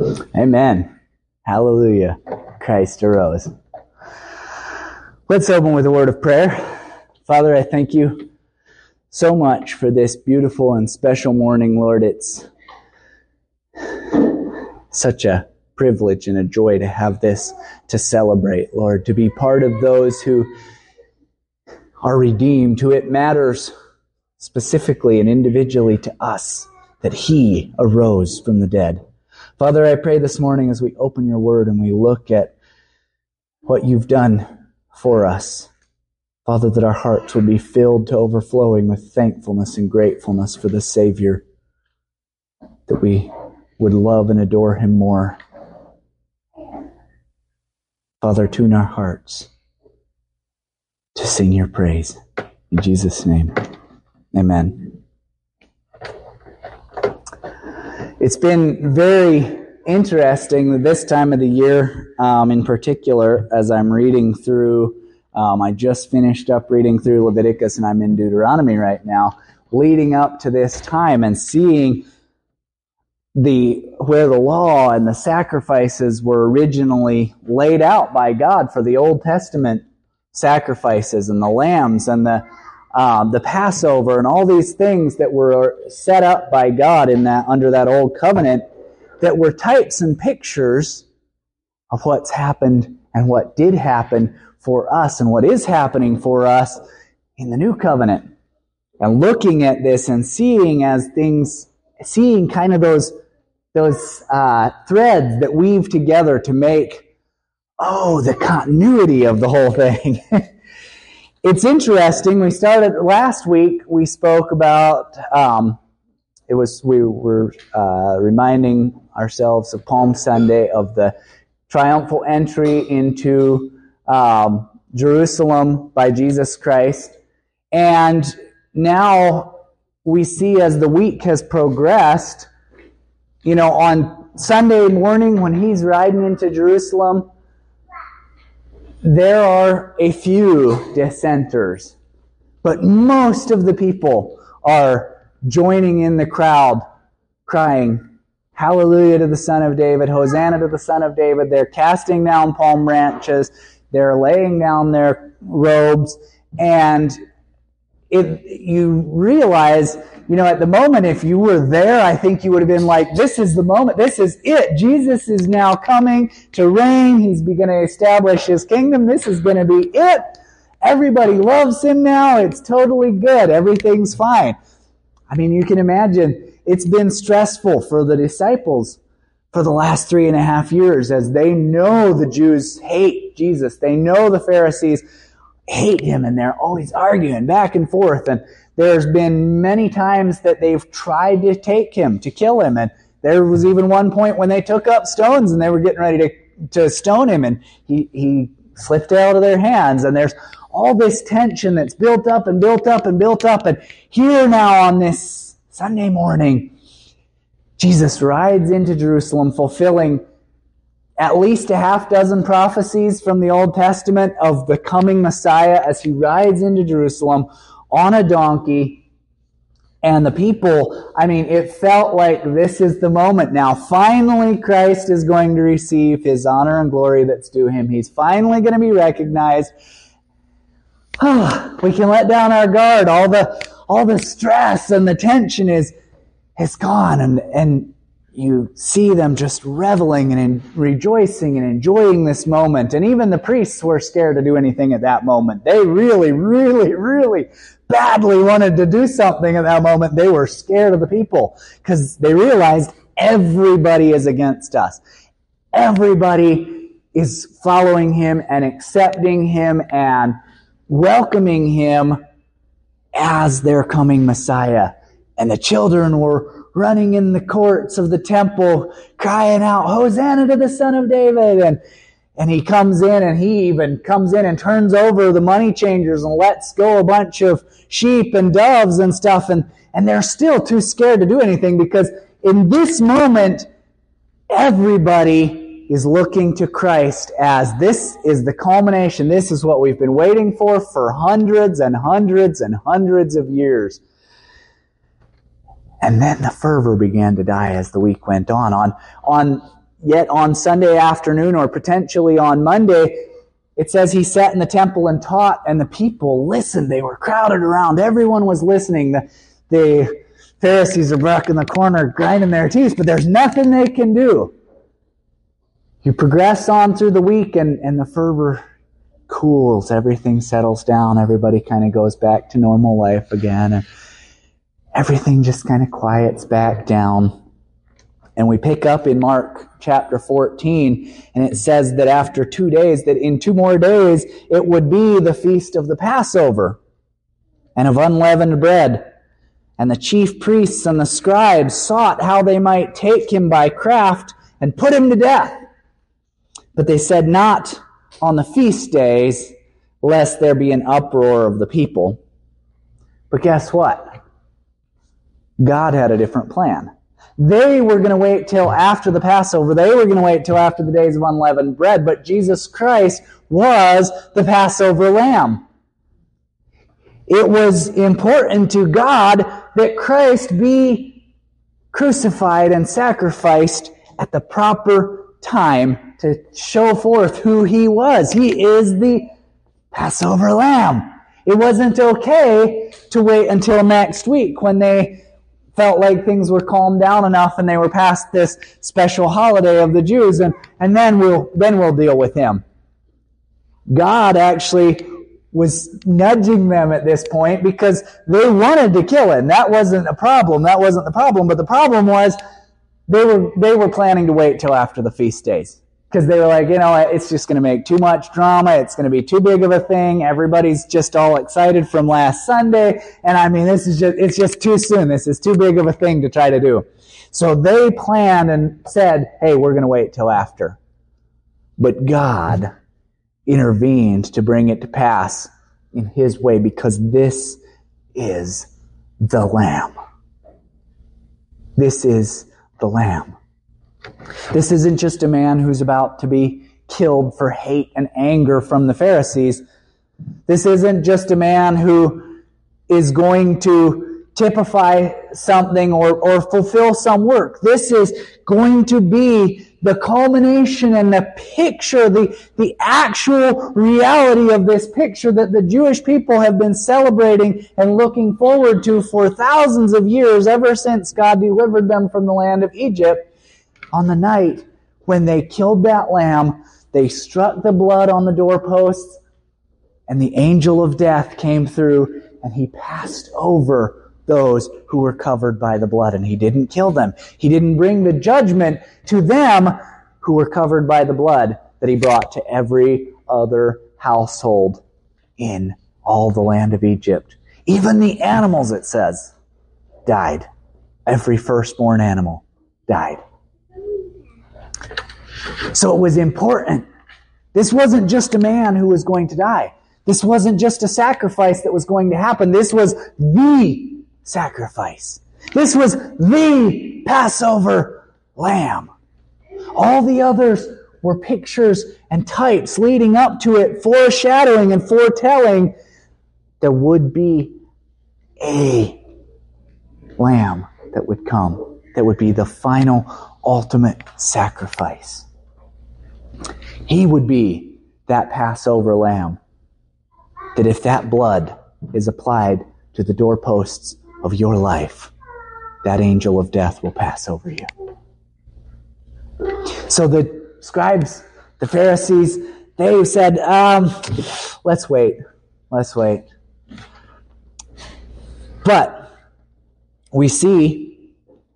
Amen. Hallelujah. Christ arose. Let's open with a word of prayer. Father, I thank you so much for this beautiful and special morning, Lord. It's such a privilege and a joy to have this to celebrate, Lord, to be part of those who are redeemed, who it matters specifically and individually to us that He arose from the dead. Father, I pray this morning as we open your word and we look at what you've done for us, Father, that our hearts would be filled to overflowing with thankfulness and gratefulness for the Savior, that we would love and adore Him more. Father, tune our hearts to sing your praise. In Jesus' name, amen. It's been very interesting this time of the year, in particular, as I'm reading through, I just finished up reading through Leviticus and I'm in Deuteronomy right now, leading up to this time and seeing where the law and the sacrifices were originally laid out by God for the Old Testament sacrifices and the lambs and the Passover and all these things that were set up by God under that old covenant, that were types and pictures of what's happened and what did happen for us and what is happening for us in the new covenant. And looking at this and seeing kind of those threads that weave together to make, the continuity of the whole thing. It's interesting. We started last week. We spoke about we were reminding ourselves of Palm Sunday, of the triumphal entry into Jerusalem by Jesus Christ, and now we see as the week has progressed, on Sunday morning when He's riding into Jerusalem, there are a few dissenters, but most of the people are joining in the crowd, crying, "Hallelujah to the Son of David, Hosanna to the Son of David." They're casting down palm branches, they're laying down their robes, and you realize, at the moment, if you were there, I think you would have been like, this is the moment, this is it. Jesus is now coming to reign. He's going to establish His kingdom. This is going to be it. Everybody loves Him now. It's totally good. Everything's fine. I mean, you can imagine it's been stressful for the disciples for the last 3.5 years, as they know the Jews hate Jesus. They know the Pharisees hate Him, and they're always arguing back and forth. And there's been many times that they've tried to take Him, to kill Him. And there was even one point when they took up stones and they were getting ready to stone Him, and he slipped out of their hands. And there's all this tension that's built up and built up and built up. And here now on this Sunday morning, Jesus rides into Jerusalem, fulfilling at least a half dozen prophecies from the Old Testament of the coming Messiah as He rides into Jerusalem on a donkey. And the people, it felt like this is the moment now. Finally, Christ is going to receive His honor and glory that's due Him. He's finally going to be recognized. We can let down our guard. All the stress and the tension is gone. And you see them just reveling and rejoicing and enjoying this moment. And even the priests were scared to do anything at that moment. They really, really, really badly wanted to do something at that moment. They were scared of the people because they realized everybody is against us. Everybody is following Him and accepting Him and welcoming Him as their coming Messiah. And the children were running in the courts of the temple, crying out, "Hosanna to the Son of David." And He comes in, and He even comes in and turns over the money changers and lets go a bunch of sheep and doves and stuff. And they're still too scared to do anything, because in this moment, everybody is looking to Christ as this is the culmination. This is what we've been waiting for hundreds and hundreds and hundreds of years. And then the fervor began to die as the week went on. On yet on Sunday afternoon or potentially on Monday, it says he sat in the temple and taught, and the people listened. They were crowded around. Everyone was listening. The Pharisees are back in the corner grinding their teeth, but there's nothing they can do. You progress on through the week, and the fervor cools. Everything settles down. Everybody kind of goes back to normal life again. And everything just kind of quiets back down. And we pick up in Mark chapter 14, and it says that after 2 days, that in 2 more days, it would be the feast of the Passover and of unleavened bread. And the chief priests and the scribes sought how they might take him by craft and put him to death. But they said, not on the feast days, lest there be an uproar of the people. But guess what? God had a different plan. They were going to wait till after the Passover. They were going to wait till after the days of unleavened bread. But Jesus Christ was the Passover lamb. It was important to God that Christ be crucified and sacrificed at the proper time to show forth who he was. He is the Passover lamb. It wasn't okay to wait until next week when they felt like things were calmed down enough and they were past this special holiday of the Jews, and then we'll deal with him. God actually was nudging them at this point because they wanted to kill him. That wasn't a problem. That wasn't the problem. But the problem was they were planning to wait till after the feast days. Because they were like, it's just going to make too much drama. It's going to be too big of a thing. Everybody's just all excited from last Sunday. And it's just too soon. This is too big of a thing to try to do. So they planned and said, hey, we're going to wait till after. But God intervened to bring it to pass in his way, because this is the Lamb. This is the Lamb. This isn't just a man who's about to be killed for hate and anger from the Pharisees. This isn't just a man who is going to typify something or fulfill some work. This is going to be the culmination and the picture, the actual reality of this picture that the Jewish people have been celebrating and looking forward to for thousands of years, ever since God delivered them from the land of Egypt. On the night when they killed that lamb, they struck the blood on the doorposts, and the angel of death came through, and he passed over those who were covered by the blood, and he didn't kill them. He didn't bring the judgment to them who were covered by the blood that he brought to every other household in all the land of Egypt. Even the animals, it says, died. Every firstborn animal died. So it was important. This wasn't just a man who was going to die. This wasn't just a sacrifice that was going to happen. This was the sacrifice. This was the Passover lamb. All the others were pictures and types leading up to it, foreshadowing and foretelling there would be a lamb that would come, that would be the final, ultimate sacrifice. He would be that Passover lamb, that if that blood is applied to the doorposts of your life, that angel of death will pass over you. So the scribes, the Pharisees, they said, let's wait. But we see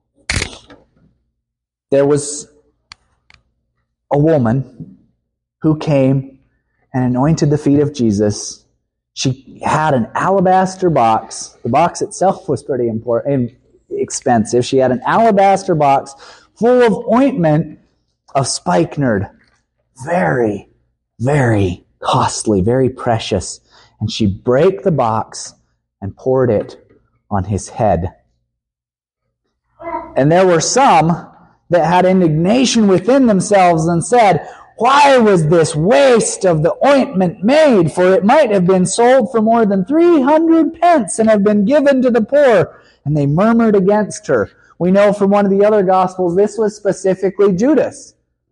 there was a woman who came and anointed the feet of Jesus. She had an alabaster box. The box itself was pretty expensive. She had an alabaster box full of ointment of spikenard. Very, very costly, very precious. And she brake the box and poured it on his head. And there were some that had indignation within themselves and said, why was this waste of the ointment made? For it might have been sold for more than 300 pence and have been given to the poor. And they murmured against her. We know from one of the other Gospels, this was specifically Judas.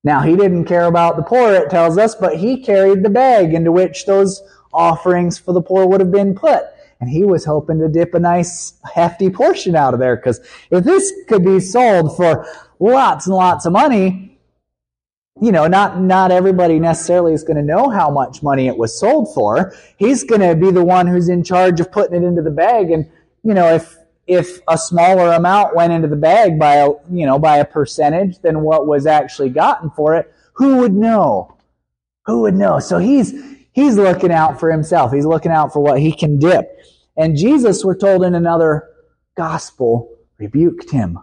Now, he didn't care about the poor, it tells us, but he carried the bag into which those offerings for the poor would have been put. And he was hoping to dip a nice, hefty portion out of there, because if this could be sold for lots and lots of money, not everybody necessarily is going to know how much money it was sold for. He's going to be the one who's in charge of putting it into the bag. And, if a smaller amount went into the bag by a percentage than what was actually gotten for it, who would know? Who would know? So he's looking out for himself. He's looking out for what he can dip. And Jesus, we're told in another gospel, rebuked him.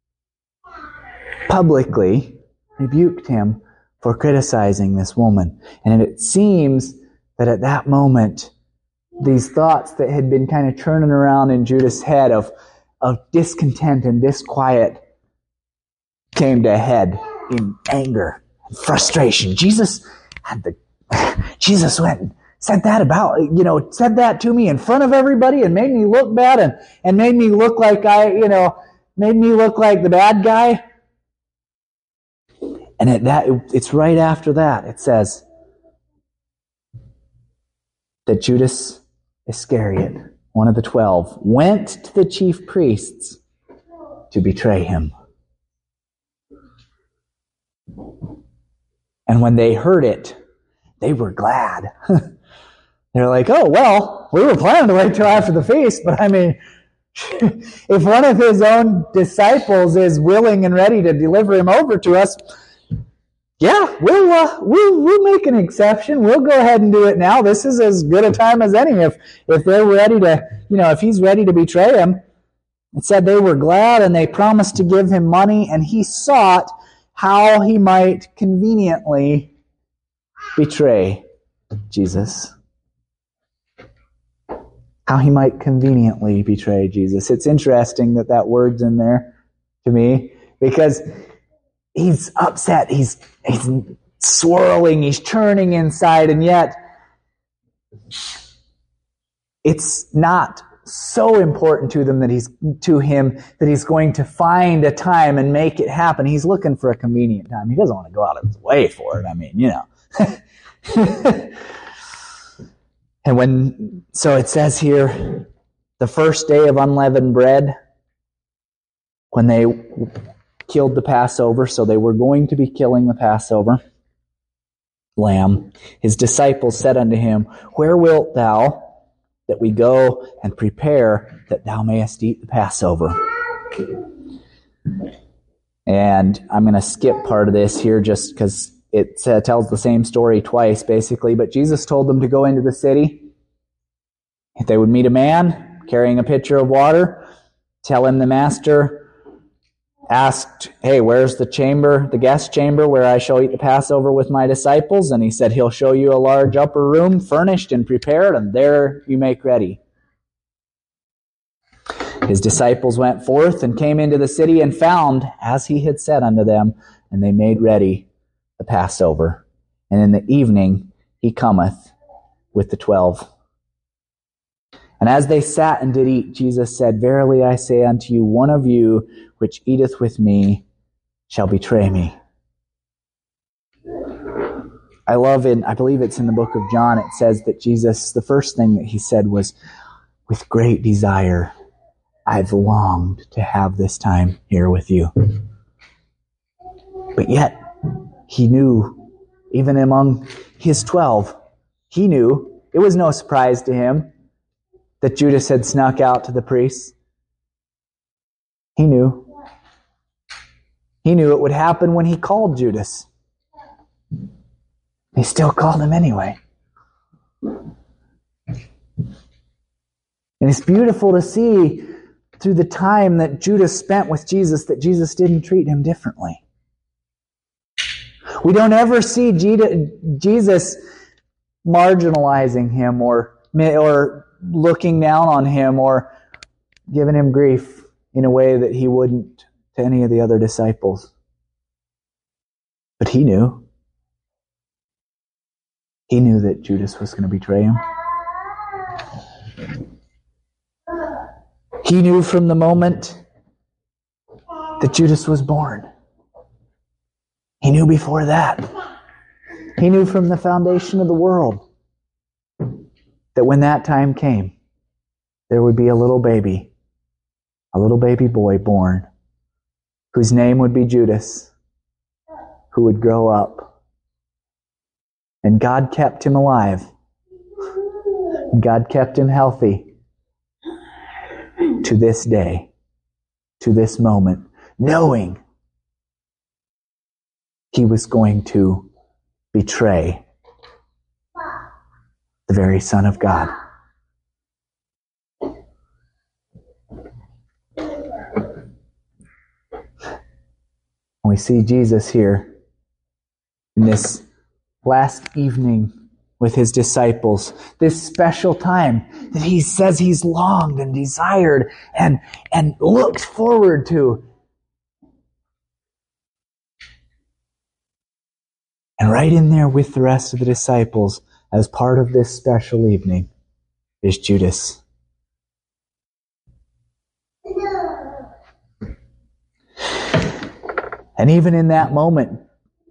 Publicly rebuked him for criticizing this woman. And it seems that at that moment, these thoughts that had been kind of churning around in Judas' head of discontent and disquiet came to a head in anger and frustration. Jesus went and said that to me in front of everybody and made me look bad and made me look like made me look like the bad guy. And it's right after that, it says that Judas Iscariot, one of the 12, went to the chief priests to betray him. And when they heard it, they were glad. They're like, oh, well, we were planning to wait till after the feast, but if one of his own disciples is willing and ready to deliver him over to us, yeah, we'll make an exception. We'll go ahead and do it now. This is as good a time as any. If they're ready to, if he's ready to betray him. It said they were glad and they promised to give him money, and he sought how he might conveniently betray Jesus. How he might conveniently betray Jesus. It's interesting that word's in there to me, because he's upset, he's swirling, he's churning inside, and yet it's not so important to him that he's going to find a time and make it happen. He's looking for a convenient time. He doesn't want to go out of his way for it. And so it says here, the first day of unleavened bread, when they killed the Passover, so they were going to be killing the Passover lamb, his disciples said unto him, where wilt thou that we go and prepare that thou mayest eat the Passover? And I'm going to skip part of this here just because it tells the same story twice, basically. But Jesus told them to go into the city. If they would meet a man carrying a pitcher of water, tell him the master asked, hey, where's the guest chamber where I shall eat the Passover with my disciples? And he said, he'll show you a large upper room furnished and prepared, and there you make ready. His disciples went forth and came into the city and found as he had said unto them, and they made ready the Passover. And in the evening he cometh with the 12. And as they sat and did eat, Jesus said, verily I say unto you, one of you which eateth with me shall betray me. I believe it's in the book of John, it says that Jesus, the first thing that he said was, with great desire, I've longed to have this time here with you. But yet, he knew, even among his 12, he knew, it was no surprise to him that Judas had snuck out to the priests. He knew. He knew it would happen when he called Judas. He still called him anyway. And it's beautiful to see through the time that Judas spent with Jesus that Jesus didn't treat him differently. We don't ever see Jesus marginalizing him or looking down on him or giving him grief in a way that he wouldn't to any of the other disciples. But he knew. He knew that Judas was going to betray him. He knew from the moment that Judas was born. He He knew before that. He knew from the foundation of the world that when that time came, there would be a little baby boy born, whose name would be Judas, who would grow up. And God kept him alive. God kept him healthy to this day, to this moment, knowing he was going to betray the very Son of God. We see Jesus here in this last evening with his disciples, this special time that he says he's longed and desired and looked forward to. And right in there with the rest of the disciples, as part of this special evening, is Judas. And even in that moment,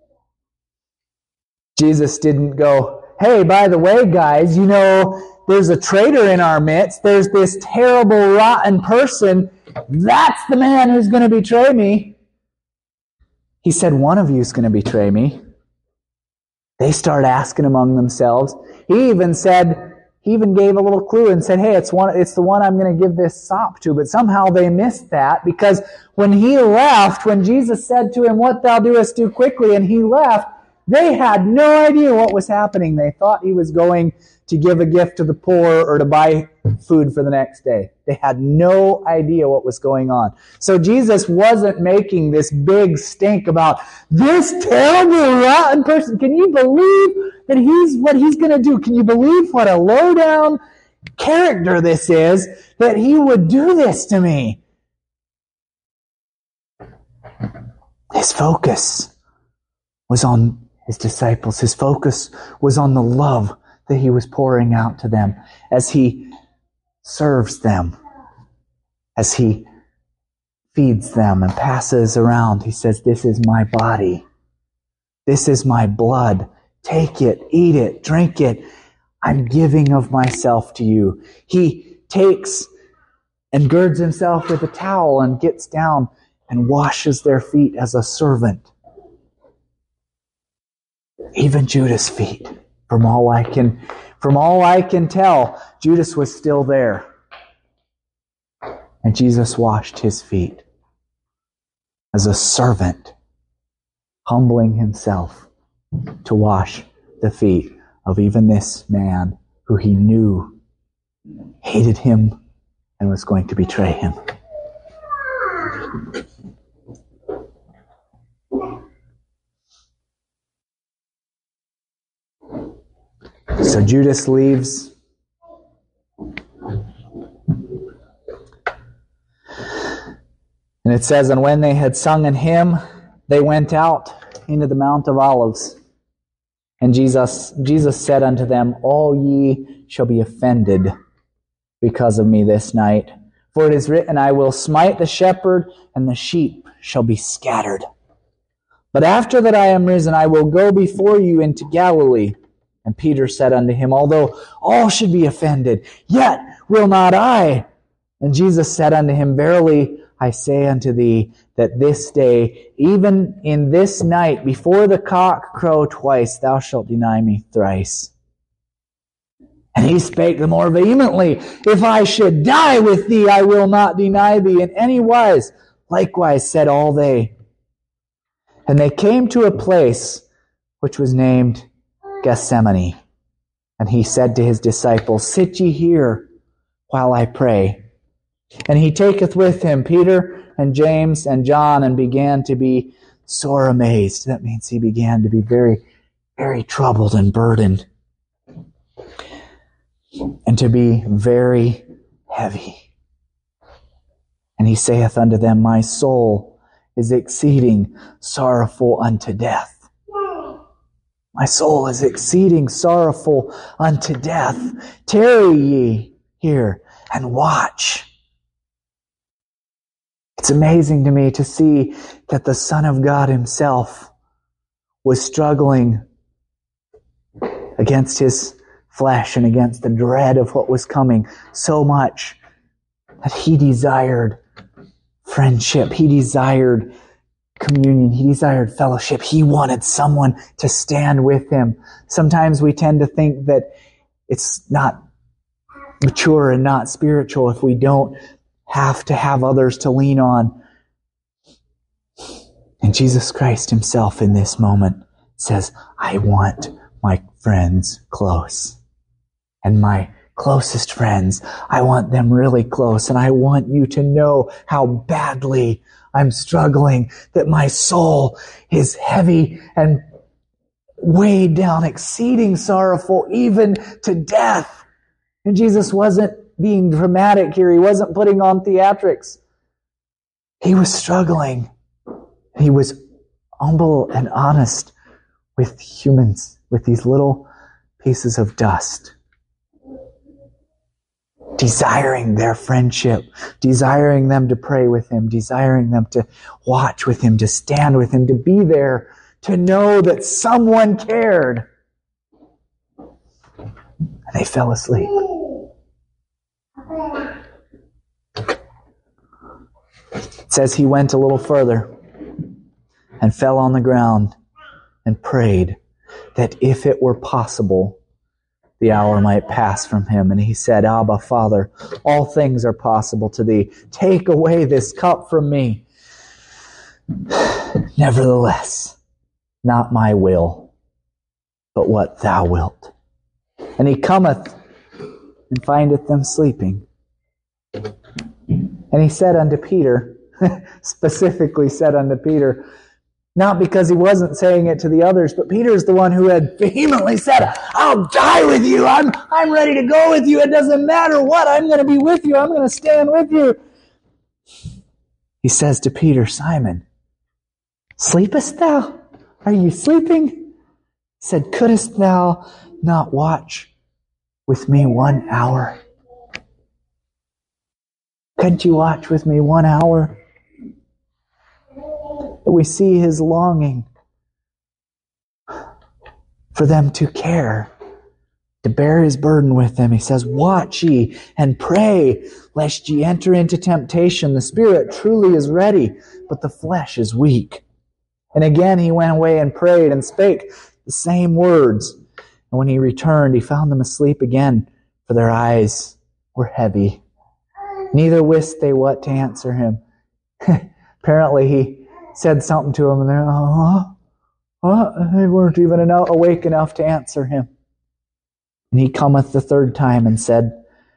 Jesus didn't go, hey, by the way, guys, you know, there's a traitor in our midst. There's this terrible, rotten person. That's the man who's going to betray me. He said, one of you is going to betray me. They start asking among themselves. He even gave a little clue and said, hey, it's the one I'm going to give this sop to. But somehow they missed that, because when he left, when Jesus said to him, what thou doest, do quickly, and he left, they had no idea what was happening. They thought he was going to give a gift to the poor or to buy food for the next day. They had no idea what was going on. So Jesus wasn't making this big stink about this terrible, rotten person. Can you believe that what he's going to do? Can you believe what a low-down character this is, that he would do this to me? His focus was on his disciples. His focus was on the love that he was pouring out to them as he serves them, as he feeds them and passes around. He says, this is my body. This is my blood. Take it, eat it, drink it. I'm giving of myself to you. He takes and girds himself with a towel and gets down and washes their feet as a servant. Even Judas' feet. From all I can tell, Judas was still there. And Jesus washed his feet as a servant, humbling himself to wash the feet of even this man who he knew hated him and was going to betray him. So Judas leaves. And it says, and when they had sung an hymn, they went out into the Mount of Olives. And Jesus said unto them, all ye shall be offended because of me this night. For it is written, I will smite the shepherd, and the sheep shall be scattered. But after that I am risen, I will go before you into Galilee. And Peter said unto him, although all should be offended, yet will not I. And Jesus said unto him, verily I say unto thee, that this day, even in this night, before the cock crow twice, thou shalt deny me thrice. And he spake the more vehemently, if I should die with thee, I will not deny thee in any wise. Likewise said all they. And they came to a place which was named Gethsemane. And he said to his disciples, sit ye here while I pray. And he taketh with him Peter and James and John, and began to be sore amazed. That means he began to be very, very troubled and burdened, and to be very heavy. And he saith unto them, my soul is exceeding sorrowful unto death. My soul is exceeding sorrowful unto death. Tarry ye here and watch. It's amazing to me to see that the Son of God himself was struggling against his flesh and against the dread of what was coming so much that he desired friendship. He desired communion. He desired fellowship. He wanted someone to stand with him. Sometimes we tend to think that it's not mature and not spiritual if we don't have to have others to lean on. And Jesus Christ himself in this moment says, I want my friends close. And my closest friends, I want them really close. And I want you to know how badly I'm struggling, that my soul is heavy and weighed down, exceeding sorrowful, even to death. And Jesus wasn't being dramatic here. He wasn't putting on theatrics. He was struggling. He was humble and honest with humans, with these little pieces of dust. Desiring their friendship, desiring them to pray with him, desiring them to watch with him, to stand with him, to be there, to know that someone cared. And they fell asleep. It says he went a little further and fell on the ground and prayed that if it were possible, the hour might pass from him. And he said, Abba, Father, all things are possible to thee. Take away this cup from me. Nevertheless, not my will, but what thou wilt. And he cometh and findeth them sleeping. And he said unto Peter, specifically said unto Peter, not because he wasn't saying it to the others, but Peter's the one who had vehemently said, I'll die with you. I'm ready to go with you. It doesn't matter what. I'm going to be with you. I'm going to stand with you. He says to Peter, Simon, sleepest thou? Are you sleeping? He said, couldst thou not watch with me 1 hour? Couldn't you watch with me 1 hour? We see his longing for them to care, to bear his burden with them. He says, watch ye and pray, lest ye enter into temptation. The spirit truly is ready, but the flesh is weak. And again he went away and prayed and spake the same words. And when he returned, he found them asleep again, for their eyes were heavy. Neither wist they what to answer him. Apparently he said something to them, and they weren't even awake enough to answer him. And he cometh the third time and said,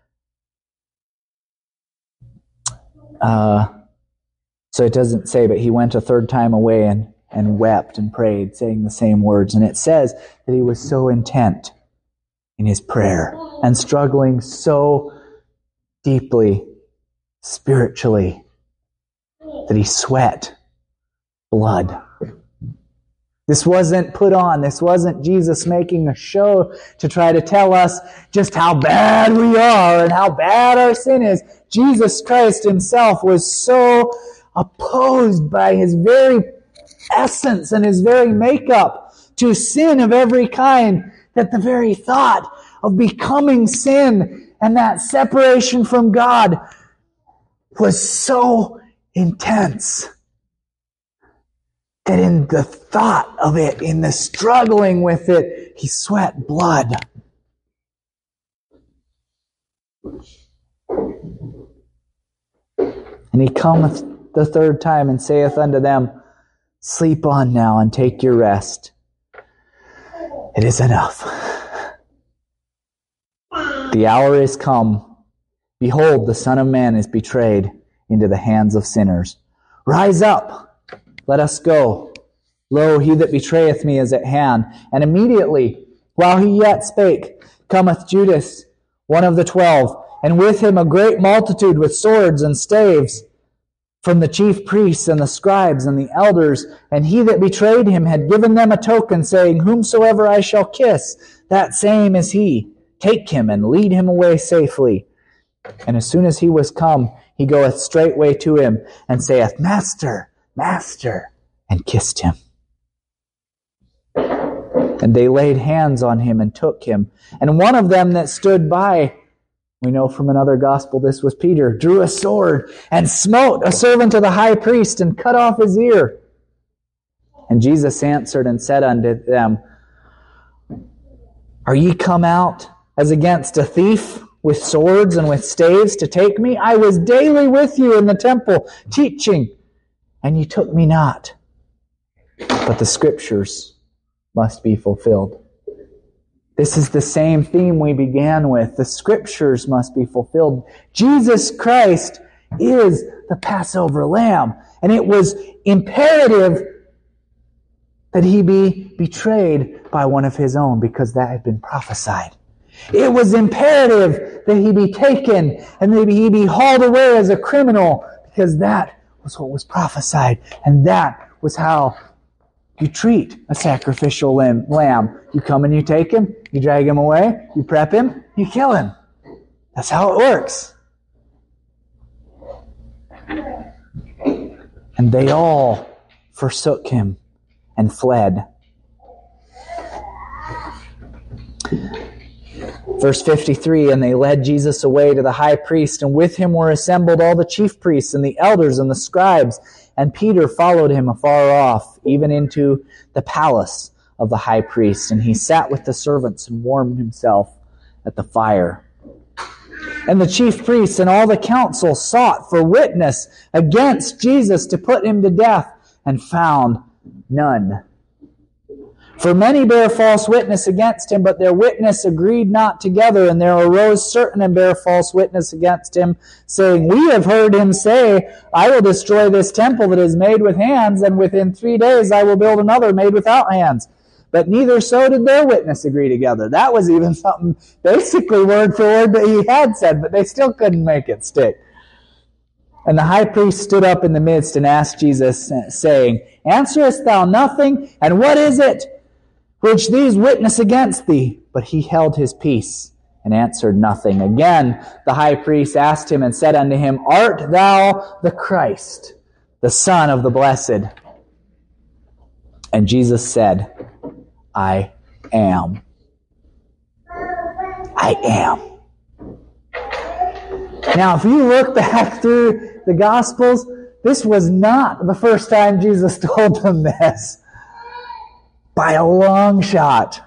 so it doesn't say, but he went a third time away and wept and prayed, saying the same words. And it says that he was so intent in his prayer and struggling so deeply, spiritually, that he sweat blood. This wasn't put on. This wasn't Jesus making a show to try to tell us just how bad we are and how bad our sin is. Jesus Christ himself was so opposed by his very essence and his very makeup to sin of every kind that the very thought of becoming sin and that separation from God was so intense that in the thought of it, in the struggling with it, he sweat blood. And he cometh the third time and saith unto them, sleep on now and take your rest. It is enough. The hour is come. Behold, the Son of Man is betrayed into the hands of sinners. Rise up. Let us go. Lo, he that betrayeth me is at hand. And immediately, while he yet spake, cometh Judas, one of the 12, and with him a great multitude with swords and staves, from the chief priests and the scribes and the elders. And he that betrayed him had given them a token, saying, whomsoever I shall kiss, that same is he. Take him and lead him away safely. And as soon as he was come, he goeth straightway to him, and saith, Master, Master, and kissed him. And they laid hands on him and took him. And one of them that stood by, we know from another gospel this was Peter, drew a sword and smote a servant of the high priest and cut off his ear. And Jesus answered and said unto them, Are ye come out as against a thief with swords and with staves to take me? I was daily with you in the temple teaching, and ye took me not. But the Scriptures must be fulfilled. This is the same theme we began with. The Scriptures must be fulfilled. Jesus Christ is the Passover Lamb, and it was imperative that he be betrayed by one of his own, because that had been prophesied. It was imperative that he be taken and that he be hauled away as a criminal, because that was what was prophesied, and that was how you treat a sacrificial lamb. You come and you take him, you drag him away, you prep him, you kill him. That's how it works. And they all forsook him and fled. Verse 53, And they led Jesus away to the high priest, and with him were assembled all the chief priests and the elders and the scribes. And Peter followed him afar off, even into the palace of the high priest. And he sat with the servants and warmed himself at the fire. And the chief priests and all the council sought for witness against Jesus to put him to death, and found none. For many bare false witness against him, but their witness agreed not together. And there arose certain and bare false witness against him, saying, We have heard him say, I will destroy this temple that is made with hands, and within 3 days I will build another made without hands. But neither so did their witness agree together. That was even something basically word for word that he had said, but they still couldn't make it stick. And the high priest stood up in the midst and asked Jesus, saying, Answerest thou nothing? And what is it which these witness against thee? But he held his peace and answered nothing. Again the high priest asked him and said unto him, Art thou the Christ, the Son of the Blessed? And Jesus said, I am. I am. Now, if you look back through the Gospels, this was not the first time Jesus told them this. By a long shot.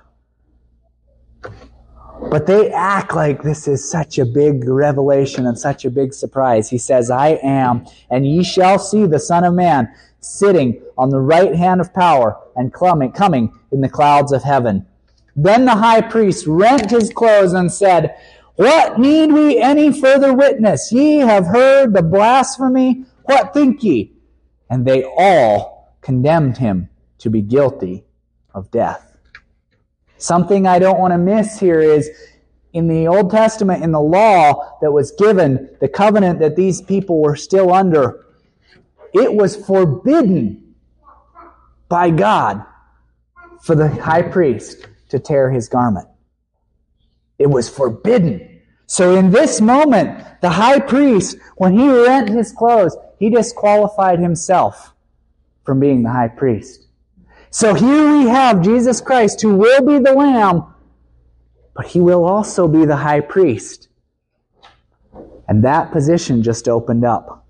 But they act like this is such a big revelation and such a big surprise. He says, I am, and ye shall see the Son of Man sitting on the right hand of power and coming in the clouds of heaven. Then the high priest rent his clothes and said, What need we any further witness? Ye have heard the blasphemy. What think ye? And they all condemned him to be guilty of death. Something I don't want to miss here is, in the Old Testament, in the law that was given, the covenant that these people were still under, it was forbidden by God for the high priest to tear his garment. It was forbidden. So in this moment, the high priest, when he rent his clothes, he disqualified himself from being the high priest. So here we have Jesus Christ, who will be the Lamb, but he will also be the high priest. And that position just opened up.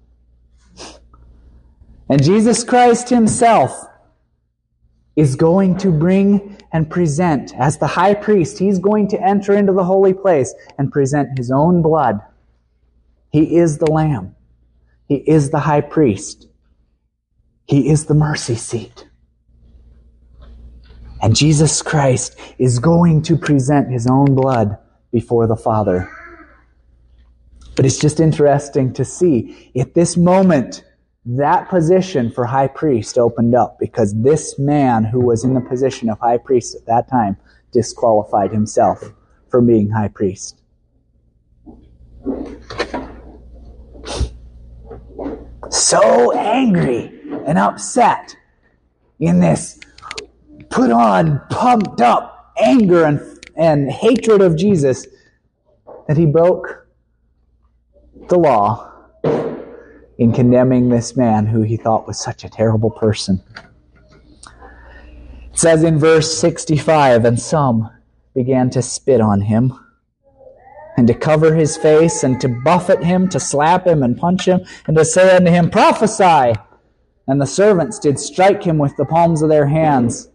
And Jesus Christ himself is going to bring and present, as the high priest, he's going to enter into the holy place and present his own blood. He is the Lamb. He is the high priest. He is the mercy seat. And Jesus Christ is going to present his own blood before the Father. But it's just interesting to see, at this moment, that position for high priest opened up, because this man who was in the position of high priest at that time disqualified himself from being high priest. So angry and upset in this put on, pumped up anger and hatred of Jesus that he broke the law in condemning this man who he thought was such a terrible person. It says in verse 65, and some began to spit on him, and to cover his face, and to buffet him, to slap him, and punch him, and to say unto him, Prophesy! And the servants did strike him with the palms of their hands.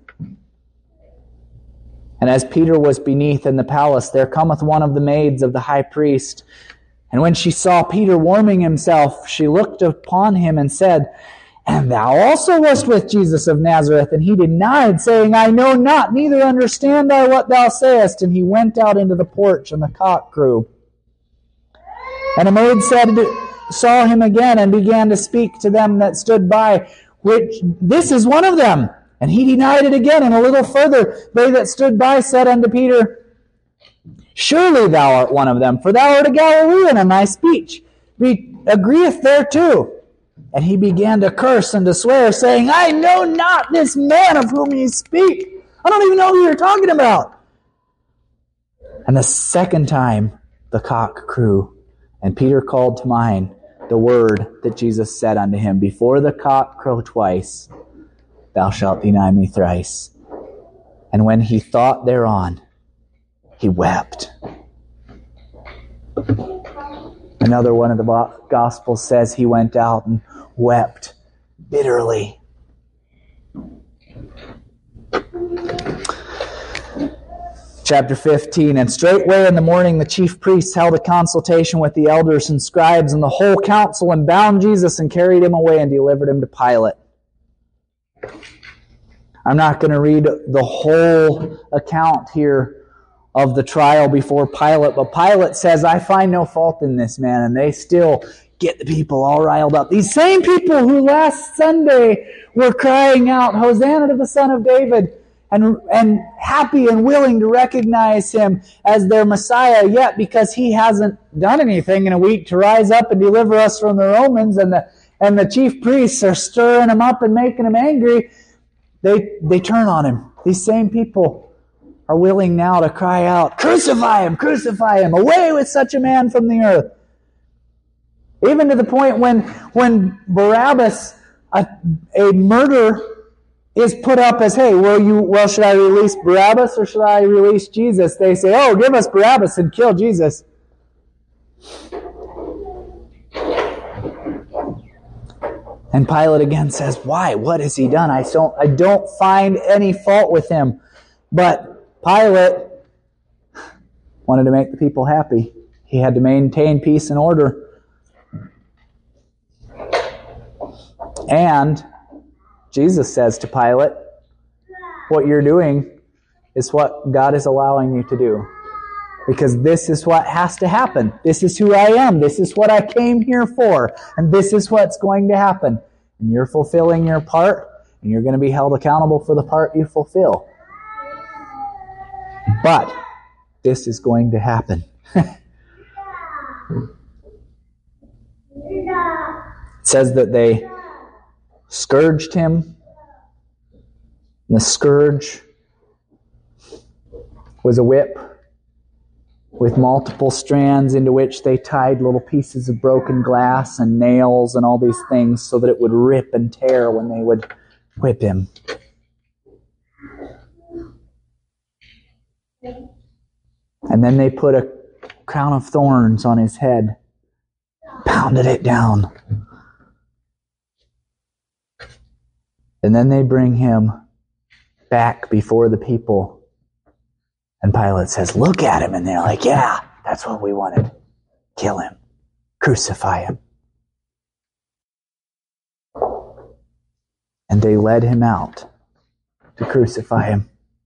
And as Peter was beneath in the palace, there cometh one of the maids of the high priest. And when she saw Peter warming himself, she looked upon him and said, And thou also wast with Jesus of Nazareth. And he denied, saying, I know not, neither understand I what thou sayest. And he went out into the porch, and the cock crew. And a maid saw him again, and began to speak to them that stood by, which this is one of them. And he denied it again, and a little further they that stood by said unto Peter, Surely thou art one of them, for thou art a Galilean, and thy speech agreeth thereto. And he began to curse and to swear, saying, I know not this man of whom ye speak. I don't even know who you're talking about. And the second time the cock crew, and Peter called to mind the word that Jesus said unto him, Before the cock crow twice, thou shalt deny me thrice. And when he thought thereon, he wept. Another one of the Gospels says he went out and wept bitterly. Chapter 15, And straightway in the morning the chief priests held a consultation with the elders and scribes and the whole council, and bound Jesus and carried him away and delivered him to Pilate. I'm not going to read the whole account here of the trial before Pilate, but Pilate says, I find no fault in this man, and they still get the people all riled up. These same people who last Sunday were crying out, Hosanna to the Son of David, and happy and willing to recognize him as their Messiah, yet because he hasn't done anything in a week to rise up and deliver us from the Romans, and the chief priests are stirring him up and making him angry, they turn on him. These same people are willing now to cry out, crucify him, away with such a man from the earth. Even to the point when Barabbas, a murder, is put up as, hey, should I release Barabbas or should I release Jesus? They say, oh, give us Barabbas and kill Jesus. And Pilate again says, why? What has he done? I don't find any fault with him. But Pilate wanted to make the people happy. He had to maintain peace and order. And Jesus says to Pilate, what you're doing is what God is allowing you to do. Because this is what has to happen. This is who I am. This is what I came here for. And this is what's going to happen. And you're fulfilling your part, and you're going to be held accountable for the part you fulfill. But this is going to happen. It says that they scourged him. And the scourge was a whip with multiple strands into which they tied little pieces of broken glass and nails and all these things so that it would rip and tear when they would whip him. And then they put a crown of thorns on his head, pounded it down. And then they bring him back before the people. And Pilate says, look at him. And they're like, yeah, that's what we wanted. Kill him. Crucify him. And they led him out to crucify him.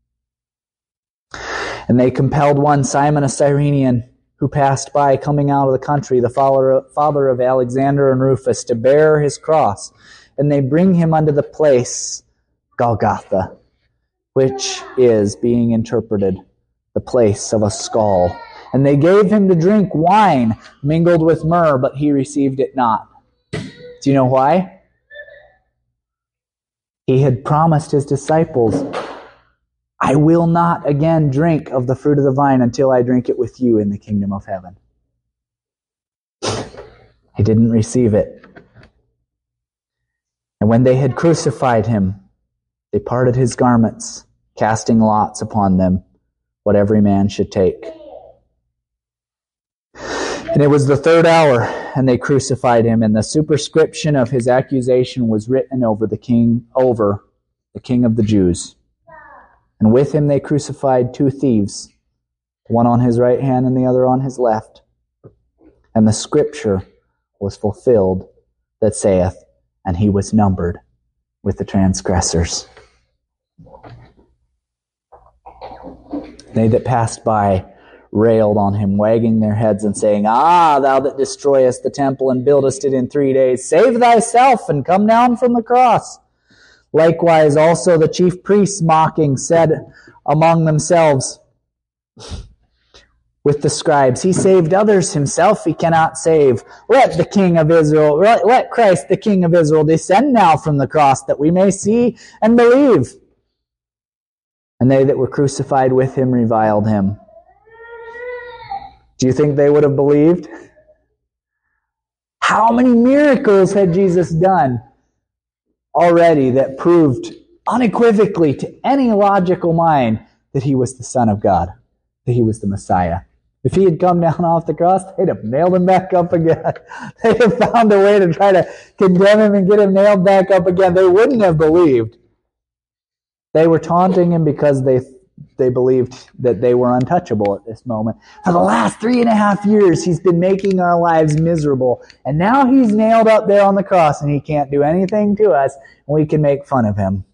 And they compelled one, Simon a Cyrenian, who passed by coming out of the country, the father of Alexander and Rufus, to bear his cross. And they bring him unto the place Golgotha, which is, being interpreted, the place of a skull. And they gave him to drink wine mingled with myrrh, but he received it not. Do you know why? He had promised his disciples, I will not again drink of the fruit of the vine until I drink it with you in the kingdom of heaven. He didn't receive it. And when they had crucified him, They parted his garments, casting lots upon them, what every man should take. And it was the 3rd hour, and they crucified him, and the superscription of his accusation was written over the king of the Jews. And with him they crucified 2 thieves, one on his right hand and the other on his left. And the scripture was fulfilled that saith, and he was numbered with the transgressors. They that passed by railed on him, wagging their heads and saying, Ah, thou that destroyest the temple and buildest it in 3 days, save thyself and come down from the cross. Likewise also the chief priests mocking said among themselves with the scribes, He saved others, himself he cannot save. Let the King of Israel, let Christ the King of Israel descend now from the cross, that we may see and believe. And they that were crucified with him reviled him. Do you think they would have believed? How many miracles had Jesus done already that proved unequivocally to any logical mind that he was the Son of God, that he was the Messiah? If he had come down off the cross, they'd have nailed him back up again. They'd have found a way to try to condemn him and get him nailed back up again. They wouldn't have believed. They were taunting him because they believed that they were untouchable at this moment. For the last 3.5 years, he's been making our lives miserable. And now he's nailed up there on the cross and he can't do anything to us. And we can make fun of him.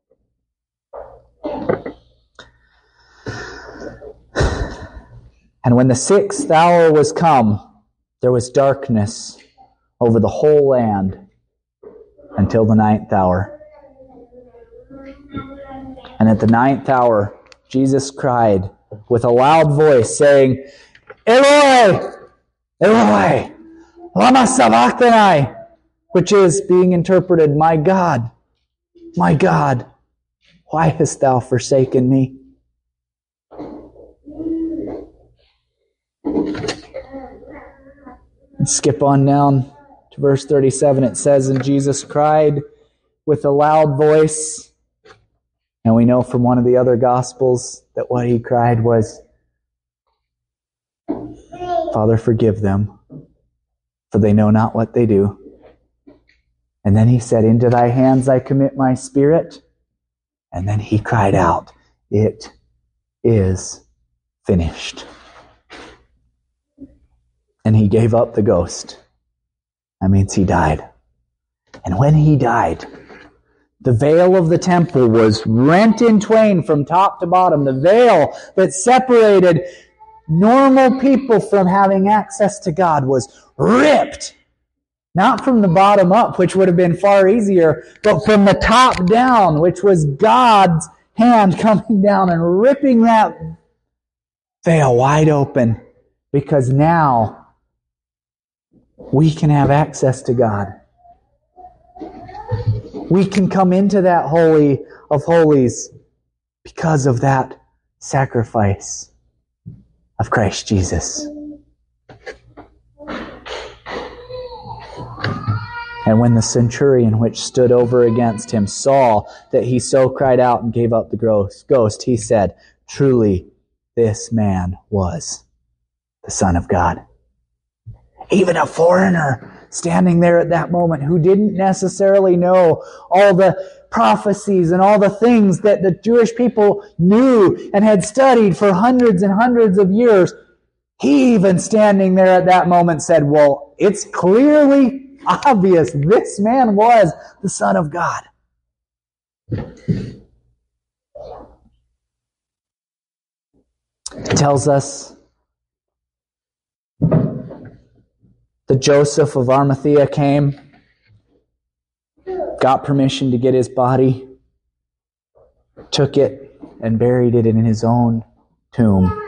And when the 6th hour was come, there was darkness over the whole land until the 9th hour. And at the 9th hour, Jesus cried with a loud voice, saying, Eloi, Eloi, lama sabachthani, which is being interpreted, my God, why hast thou forsaken me? And skip on down to verse 37. It says, And Jesus cried with a loud voice. And we know from one of the other Gospels that what he cried was, Father, forgive them, for they know not what they do. And then he said, Into thy hands I commit my spirit. And then he cried out, It is finished. And he gave up the ghost. That means he died. And when he died, the veil of the temple was rent in twain from top to bottom. The veil that separated normal people from having access to God was ripped. Not from the bottom up, which would have been far easier, but from the top down, which was God's hand coming down and ripping that veil wide open. Because now we can have access to God. We can come into that Holy of Holies because of that sacrifice of Christ Jesus. And when the centurion which stood over against him saw that he so cried out and gave up the ghost, he said, Truly, this man was the Son of God. Even a foreigner standing there at that moment who didn't necessarily know all the prophecies and all the things that the Jewish people knew and had studied for hundreds and hundreds of years, he even standing there at that moment said, well, it's clearly obvious this man was the Son of God. It tells us that Joseph of Arimathea came, got permission to get his body, took it, and buried it in his own tomb.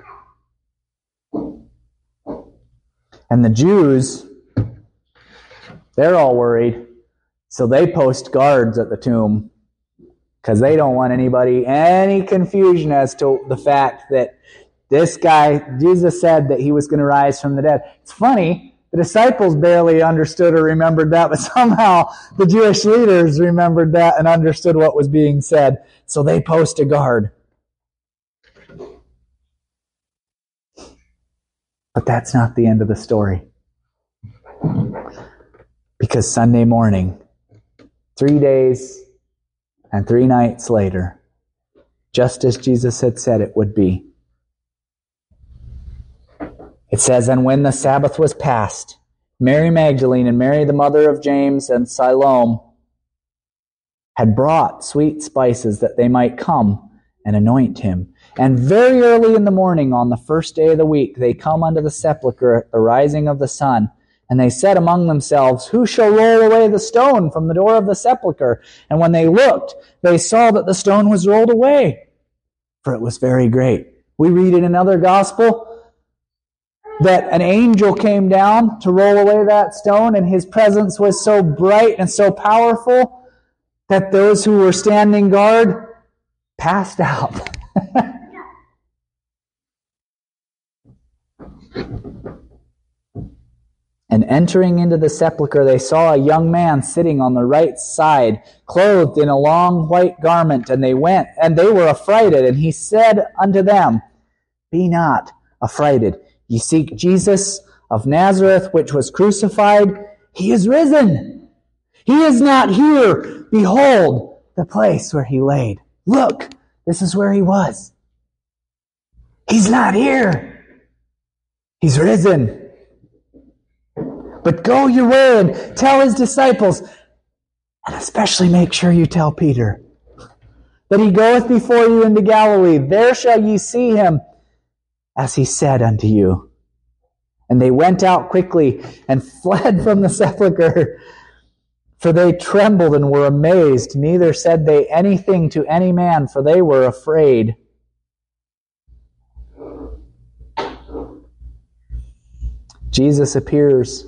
And the Jews, they're all worried, so they post guards at the tomb because they don't want any confusion as to the fact that this guy, Jesus said that he was going to rise from the dead. It's funny The disciples barely understood or remembered that, but somehow the Jewish leaders remembered that and understood what was being said. So they post a guard. But that's not the end of the story. Because Sunday morning, 3 days and 3 nights later, just as Jesus had said it would be, it says, and when the Sabbath was past, Mary Magdalene and Mary the mother of James and Salome had brought sweet spices that they might come and anoint him. And very early in the morning on the first day of the week, they come unto the sepulchre at the rising of the sun. And they said among themselves, who shall roll away the stone from the door of the sepulchre? And when they looked, they saw that the stone was rolled away, for it was very great. We read in another gospel that an angel came down to roll away that stone, and his presence was so bright and so powerful that those who were standing guard passed out. And entering into the sepulchre, they saw a young man sitting on the right side, clothed in a long white garment. And they went, and they were affrighted. And he said unto them, be not affrighted. Ye seek Jesus of Nazareth, which was crucified. He is risen. He is not here. Behold, the place where he laid. Look, this is where he was. He's not here. He's risen. But go your way and tell his disciples, and especially make sure you tell Peter, that he goeth before you into Galilee. There shall ye see him, as he said unto you. And they went out quickly and fled from the sepulchre, for they trembled and were amazed. Neither said they anything to any man, for they were afraid. Jesus appears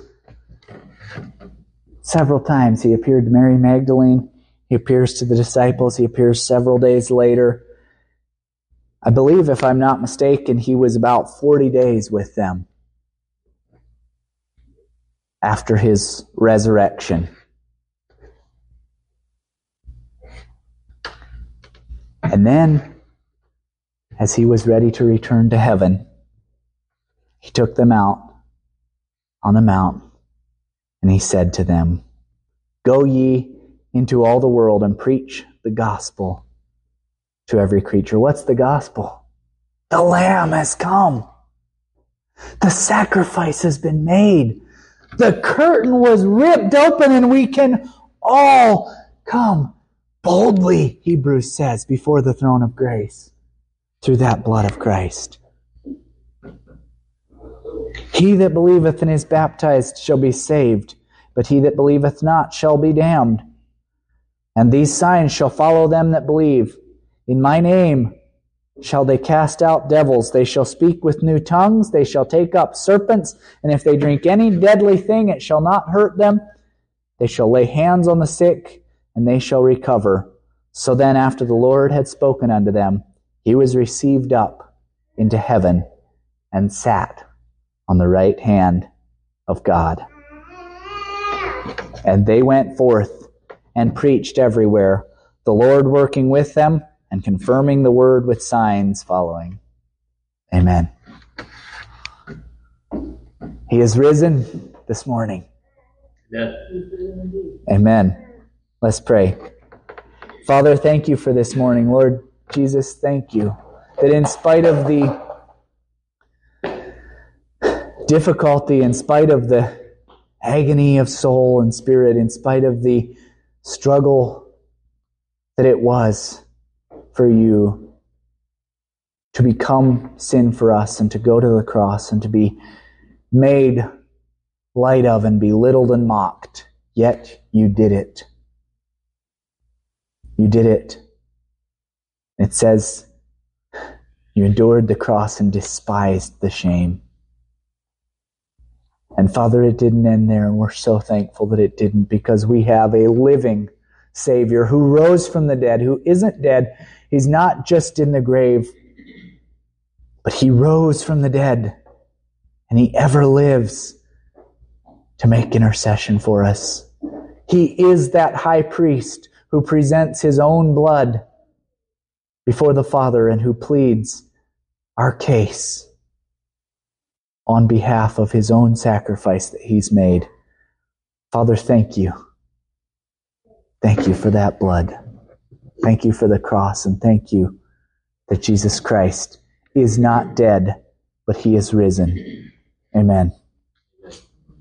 several times. He appeared to Mary Magdalene. He appears to the disciples. He appears several days later. I believe, if I'm not mistaken, he was about 40 days with them after his resurrection. And then, as he was ready to return to heaven, he took them out on the mount, and he said to them, go ye into all the world and preach the gospel to every creature. What's the gospel? The Lamb has come. The sacrifice has been made. The curtain was ripped open, and we can all come boldly, Hebrews says, before the throne of grace through that blood of Christ. He that believeth and is baptized shall be saved, but he that believeth not shall be damned. And these signs shall follow them that believe. In my name shall they cast out devils. They shall speak with new tongues. They shall take up serpents. And if they drink any deadly thing, it shall not hurt them. They shall lay hands on the sick, and they shall recover. So then, after the Lord had spoken unto them, he was received up into heaven and sat on the right hand of God. And they went forth and preached everywhere, the Lord working with them and confirming the word with signs following. Amen. He is risen this morning. Yeah. Amen. Let's pray. Father, thank you for this morning. Lord Jesus, thank you that in spite of the difficulty, in spite of the agony of soul and spirit, in spite of the struggle that it was for you to become sin for us and to go to the cross and to be made light of and belittled and mocked, yet you did it. You did it. It says you endured the cross and despised the shame. And Father, it didn't end there, and we're so thankful that it didn't, because we have a living Savior who rose from the dead, who isn't dead. He's not just in the grave, but he rose from the dead, and he ever lives. to make intercession for us. He is that high priest who presents his own blood before the Father and who pleads our case on behalf of his own sacrifice that he's made. Father, thank you. Thank you for that blood. Thank you for the cross, and thank you that Jesus Christ is not dead, but he is risen. Amen.